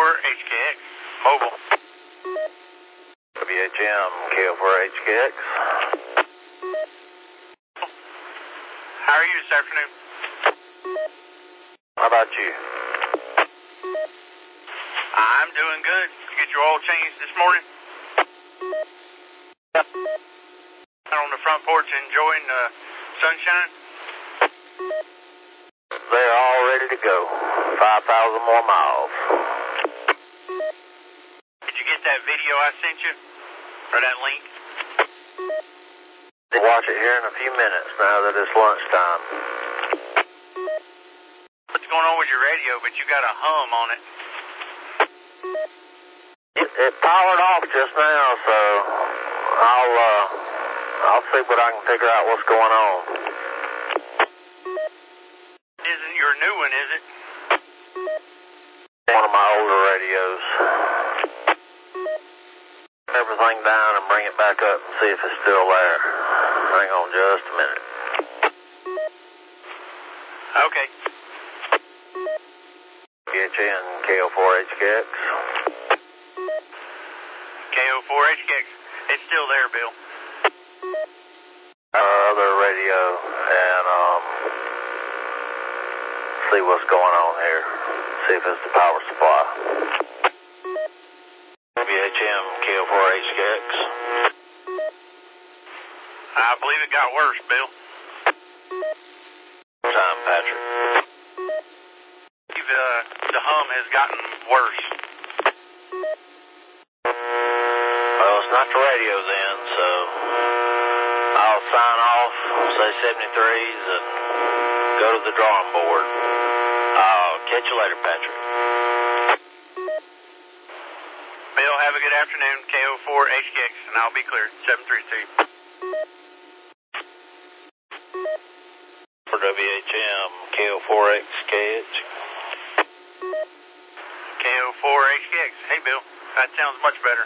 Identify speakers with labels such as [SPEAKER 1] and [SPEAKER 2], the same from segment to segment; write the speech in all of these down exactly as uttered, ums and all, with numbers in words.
[SPEAKER 1] H K X, mobile.
[SPEAKER 2] W H M, K O four H K X.
[SPEAKER 1] How are you this afternoon?
[SPEAKER 2] How about you?
[SPEAKER 1] I'm doing good. You get your oil changed this morning? Out on the front porch enjoying the sunshine?
[SPEAKER 2] They're all ready to go. five thousand more miles.
[SPEAKER 1] Did you get that video I sent you? Or that link?
[SPEAKER 2] We'll watch it here in a few minutes now that it's lunchtime.
[SPEAKER 1] What's going on with your radio, but you got a hum on it?
[SPEAKER 2] It, it powered off just now, so I'll, uh, I'll see what I can figure out what's going on.
[SPEAKER 1] Isn't your new one, is it?
[SPEAKER 2] One of my older radios. Everything down and bring it back up and see if it's still there. Hang on just a minute.
[SPEAKER 1] Okay.
[SPEAKER 2] Get you in K O four H K X.
[SPEAKER 1] K O four H K X. It's still there, Bill.
[SPEAKER 2] Our other radio and um see what's going on here. See if it's the power supply. W H M K O four H K X.
[SPEAKER 1] I believe it got worse, Bill.
[SPEAKER 2] Time, Patrick.
[SPEAKER 1] Uh, the hum has gotten worse.
[SPEAKER 2] Well, it's not the radio then, so I'll sign off, say seventy-threes, and go to the drawing board. I'll catch you later, Patrick.
[SPEAKER 1] Bill, have a good afternoon. K O four H K X, and I'll be cleared. seven three two.
[SPEAKER 2] For W H M, K O four X K H.
[SPEAKER 1] K O four H K X. Hey, Bill. That sounds much better.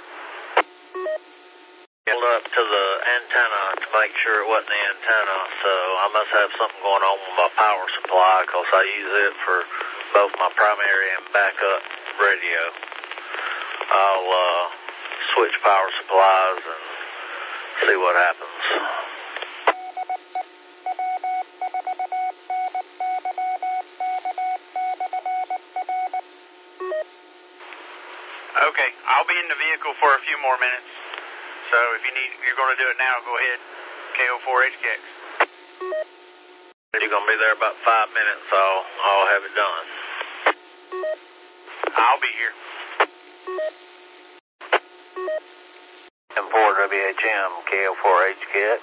[SPEAKER 2] Pulled up to the antenna to make sure it wasn't the antenna, so I must have something going on with my power supply because I use it for both my primary and backup radio. I'll uh, switch power supplies and see what happens.
[SPEAKER 1] Okay, I'll be in the vehicle for a few more minutes. So if you need, you're going to do it now, go ahead. K O four H K X.
[SPEAKER 2] You're going to be there about five minutes, so I'll, I'll have it done.
[SPEAKER 1] I'll be here.
[SPEAKER 2] M four W H M, K O four H K X.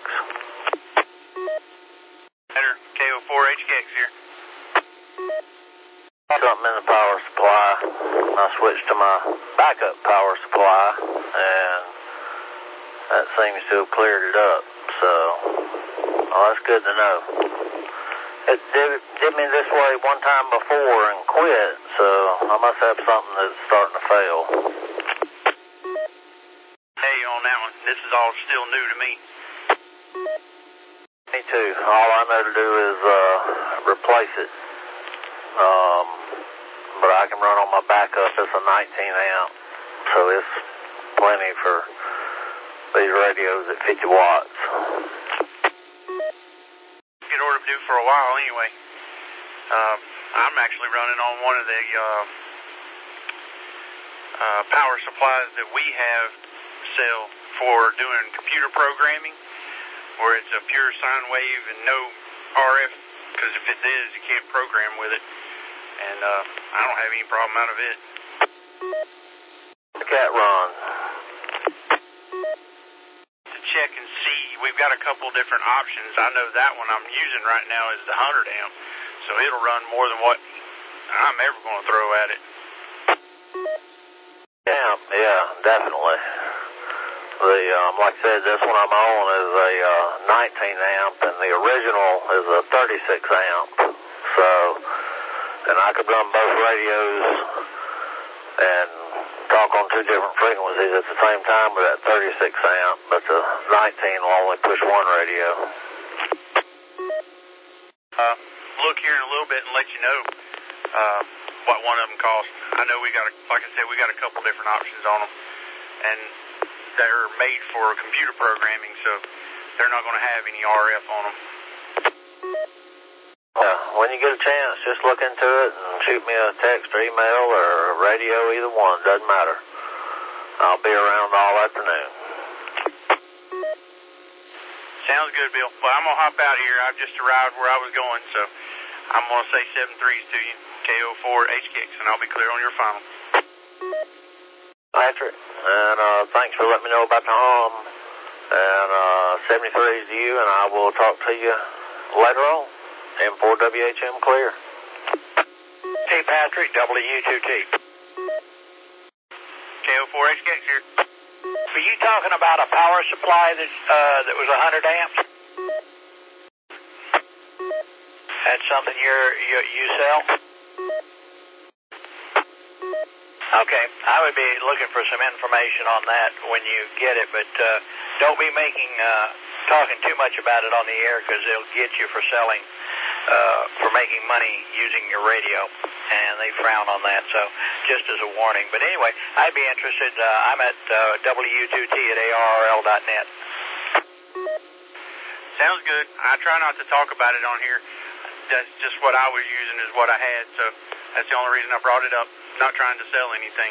[SPEAKER 1] Better, K O four H K X here.
[SPEAKER 2] Something in the power supply. I switched to my backup power supply, and that seems to have cleared it up. So, well, that's good to know. It did, did me this way one time before and quit, so I must have something that's starting to fail.
[SPEAKER 1] Hey, on that one, this is all still new to me.
[SPEAKER 2] Me too. All I know to do is uh, replace it. Um, but I can run on my backup. It's a nineteen amp, so it's plenty for these radios at fifty watts.
[SPEAKER 1] Get order due for a while anyway. Um, I'm actually running on one of the uh, uh, power supplies that we have sell for doing computer programming, where it's a pure sine wave and no R F, because if it is, you can't program with it. And uh, I don't have any problem out of it.
[SPEAKER 2] The cat run.
[SPEAKER 1] To check and see, we've got a couple different options. I know that one I'm using right now is the one hundred amp, so it'll run more than what I'm ever going to throw at it.
[SPEAKER 2] Yeah, yeah, definitely. The um, like I said, this one I'm on is a uh, nineteen amp, and the original is a thirty-six amp. So, and I could run both radios and talk on two different frequencies at the same time with that thirty-six amp, but the nineteen will only push one radio.
[SPEAKER 1] Uh, look here in a little bit and let you know. Uh, what one of them costs. I know we got, a, like I said, we got a couple different options on them, and they're made for computer programming, so they're not going to have any R F on them.
[SPEAKER 2] Yeah, when you get a chance, just look into it and shoot me a text or email or a radio, either one, doesn't matter. I'll be around all afternoon.
[SPEAKER 1] Sounds good, Bill. Well, I'm going to hop out here. I've just arrived where I was going, so I'm going to say seven threes to you, K O four H K X, and I'll be clear on your final.
[SPEAKER 2] Patrick, and uh, thanks for letting me know about the hum. And uh, seventy-threes to you, and I will talk to you later on. M four W H M clear.
[SPEAKER 3] Hey, Patrick, W two T.
[SPEAKER 1] K O four H K X here.
[SPEAKER 3] Were you talking about a power supply that uh, that was one hundred amps? That's something you're, you you sell? Okay, I would be looking for some information on that when you get it, but uh, don't be making uh, talking too much about it on the air because it'll get you for selling, uh, for making money using your radio, and they frown on that. So just as a warning. But anyway, I'd be interested. Uh, I'm at uh, W two T at A R R L dot net.
[SPEAKER 1] Sounds good. I try not to talk about it on here. That's just what I was using is what I had, so that's the only reason I brought it up. Not trying to sell anything.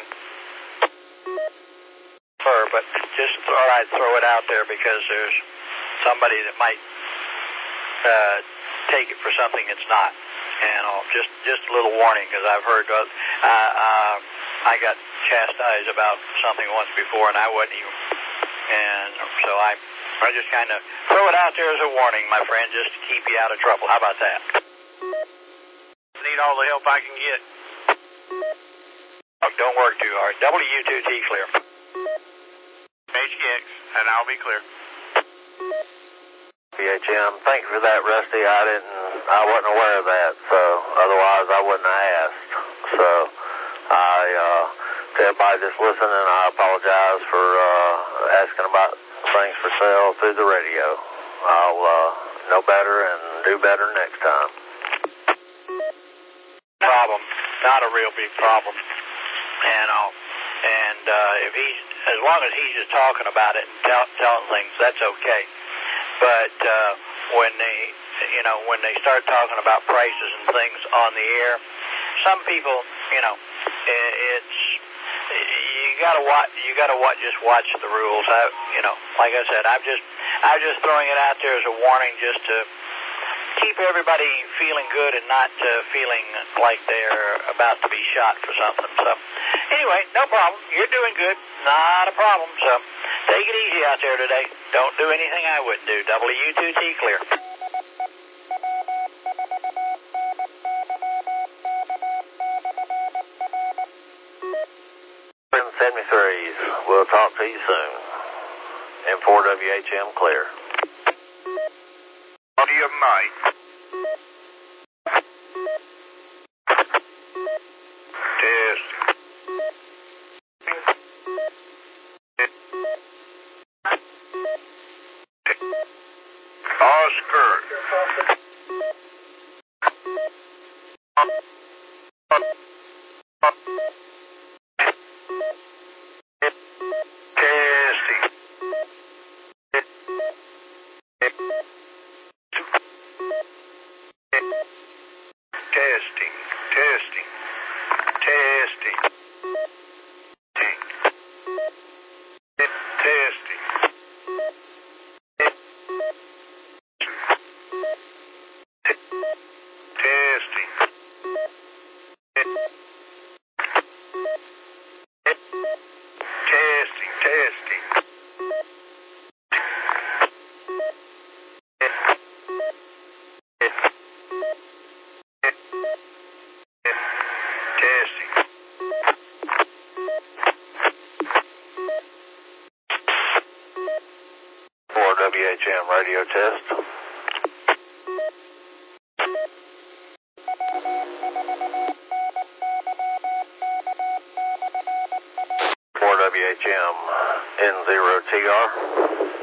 [SPEAKER 3] Sure, but just thought I'd throw it out there because there's somebody that might uh, take it for something it's not. And uh, just just a little warning because I've heard uh, uh, I got chastised about something once before and I wasn't even. And so I I just kind of throw it out there as a warning, my friend, just to keep you out of trouble. How about that?
[SPEAKER 1] Need all the help I can get.
[SPEAKER 3] Oh, don't work too hard. W two T clear.
[SPEAKER 2] H K X, and I'll be clear. B H M, thank you for that, Rusty. I didn't, I wasn't aware of that, so otherwise I wouldn't have asked. So I, uh, to everybody that's listening, I apologize for uh, asking about things for sale through the radio. I'll uh, know better and do better next time.
[SPEAKER 3] Problem, not a real big problem. And I'll, and uh, if he's, as long as he's just talking about it and tell, telling things, that's okay. But uh, when they, you know, when they start talking about prices and things on the air, some people, you know, it, it's you gotta watch. You gotta watch. Just watch the rules. I, you know, like I said, I'm just, I'm just throwing it out there as a warning, just to keep everybody feeling good and not uh, feeling like they're about to be shot for something. So, anyway, no problem. You're doing good. Not a problem. So, take it easy out there today. Don't do anything I wouldn't do. W two T clear.
[SPEAKER 2] seventy-threes. We'll talk to you soon. M four W H M clear.
[SPEAKER 3] On your mic. Test. Oscar. Testing, testing, testing, testing, testing, testing, testing.
[SPEAKER 2] W H M radio test. four W H M N zero T R.